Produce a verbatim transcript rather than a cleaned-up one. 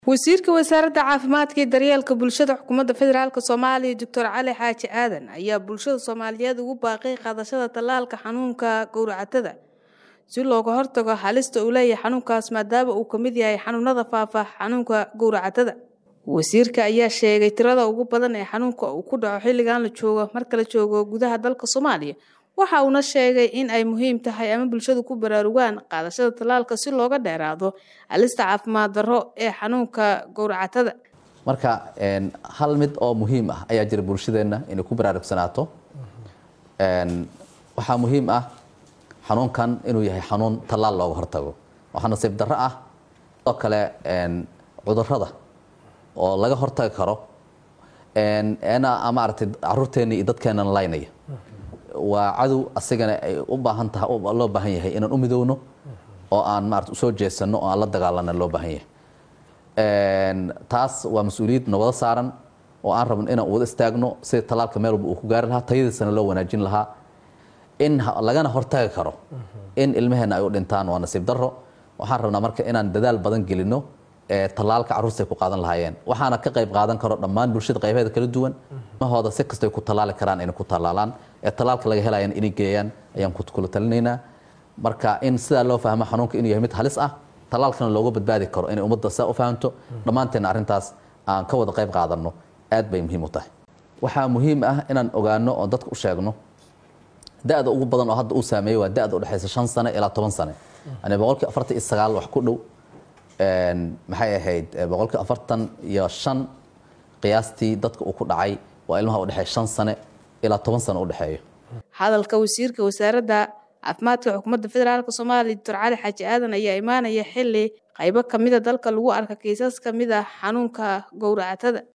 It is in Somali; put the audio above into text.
wasiirka wasaaradda caafimaadka iyo daryeelka bulshada xukuumadda federaalka Soomaaliya Doctor Cali Xaaji Aadan ayaa bulshada Soomaaliyeed ugu baaqay qaadashada tallaalka xanuunka gowracatada si looga hortago halista uu leeyahay xanuunkaas maadaama uu kamid yahay xanuunada faafa xanuunka gowracatada. wasiirka ayaa sheegay tirada ugu badan ee xanuunka uu ku dhaco xilligan la joogo marka la joogo gudaha dalka Soomaaliya waxa uu sheegay in ay muhiim tahay ama bulshadu ku baraarugaan qaadashada tallaalka si looga dheeraado halista caafimaad darro ee xanuunka gowracatada. marka een hal mid oo muhiim ah ayaa jira bulshadeena inay ku baraarugsanaato een waxa muhiim ah xanuunkan inuu yahay xanuun tallaal looga hortago waxa nasiib darro ah oo kale een cudurrada oo laga hortagi karo een ana amaartay carruurteena iyo dadkeena laynaya waa cadow asigana ay u baahan tahay oo loo baahan yahay inaan u midowno oo aan maartay soo jeesano oo aan la dagaalano loo baahan yahay een taas waa mas'uuliyad nabada saaran oo aan rabno inaan wada istaagno si talaalka meel uu ku gaar lahaa tayadiisana loo wanaajin lahaa in lagana hortagi karo in ilmaheena ay u dhintaan waa nasiib darro waxaan rabnaa marka inaan dadaal badan gelino ee talaalka carruurta ku qaadan lahaayeen waxaana ka qayb qaadan karo dhammaan bulshada qaybaheeda kala duwan mahooda si kasta ay ku talaali karaan inay ku talaalaan ee talaalka laga helaayeen inay geeyaan ayaan ku kula talinaynaa marka in sida loo fahmo xanuunka inuu yahay mid halis ah talaalkana looga badbaadi karo inay ummadda saa u fahanto dhammaanteen arrintaas aan ka wada qayb qaadano aad bay muhiim u tahay waxa muhiim ah inaan ogaano oo dadka u sheegno da'da ugu badan oo hadda uu saameeyay waa da'da u dhaxaysa shan sano ilaa toban sano ani boqolkiiba afartan iyo sagaal wax ku dhow een maxay ahayd boqolkiiba afartan iyo shan qiyaastii dadka uu ku dhacay waa ilmaha u dhaxay shan sano ilaa toban sano u dhaxeeyo hadalka wasiirka wasaaradda caafimaadka xukuumadda federaalka Soomaaliya Doctor Cali Xaaji Aadan ayaa imaanaya xilli qaybo kamid ah dalka lagu arka kiisas kamid ah xanuunka gowracatada.